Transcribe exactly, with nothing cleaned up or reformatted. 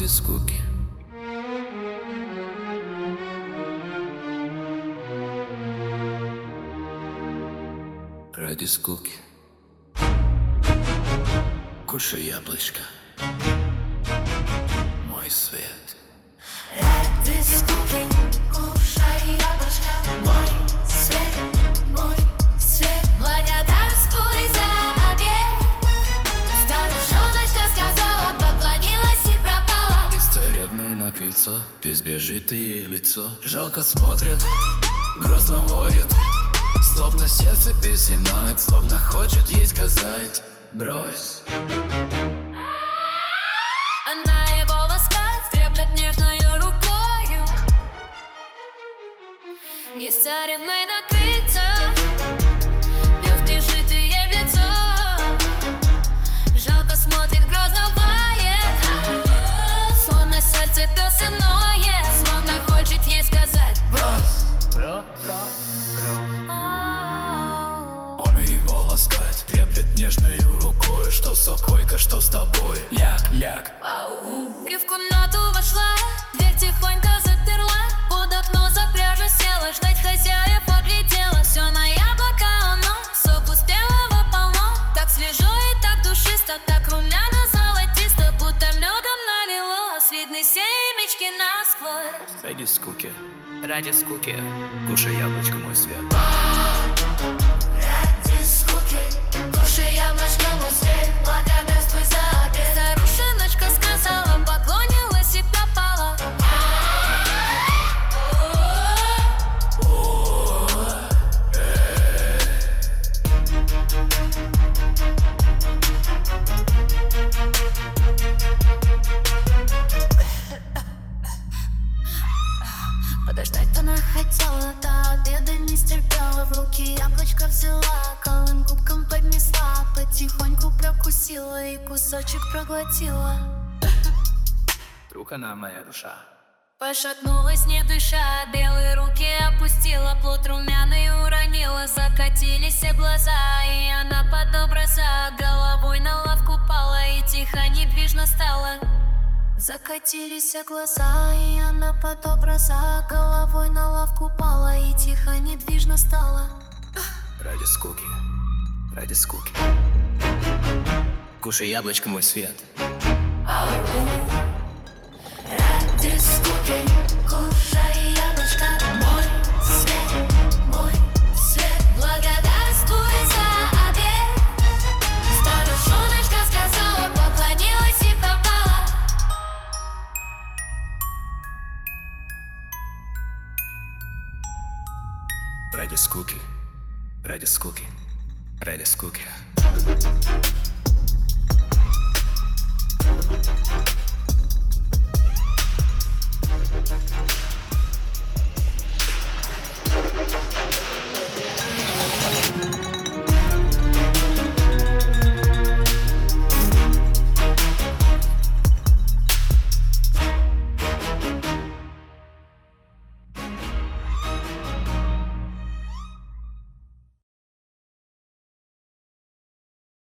ради скуки. Ради скуки. Кушай яблочко, мой свет. Ради скуки, кушай яблочко, мой свет, мой свет. Благодарствуй за обед. Старушоночка сказала, поклонилась и пропала. Из царевны напиться, безбежитое лицо. Жалко смотрит, грозно водит, словно сердце песенает, словно хочет ей сказать: брось. Она его ласкает, треплет нежною рукою. И с царевной накрыто, пьет прижитое в лицо. Жалко смотрит, грозно воет, словно сердце песенное, словно хочет ей сказать: Брось, бро, бро, бро. Он его ласкает, треплет нежною рукой. Что с сокойка, что с тобой? Ляг, ляг. И в комнату вошла, дверь тихонько заперла, под окно за пряжу села, ждать хозяев оглядела. Все на яблоко оно, сок успелого полно. Так свежо и так душисто, так румяно-золотисто, будто медом налилось, видны семечки насквозь. Ради скуки, ради скуки, кушай яблочко, мой свет. Ради скуки, кушай яблочко, мой свет. Благодарствуй за обед. Старушоночка сказала, поклонилась и пропала. Подождать она хотела, до обеда не стерпела. В руки яблочко взяла, колым губкам поднесла, потихоньку прокусила и кусочек проглотила. Вдруг она моя душа. Пошатнулась, не дыша, белые руки опустила, плод румяный уронила. Закатились глаза, и она под образа головой на лавку пала и тихо недвижно стала. Закатились глаза, и она под образа головой на лавку пала и тихо недвижно стала. Ради скуки, ради скуки, кушай яблочко, мой свет. Ради скуки, кушай яблочко, мой свет, мой свет. Благодарствуй за обед. Старушоночка сказала, поклонилась и пропала. Ради скуки, ради скуки, ради скуки.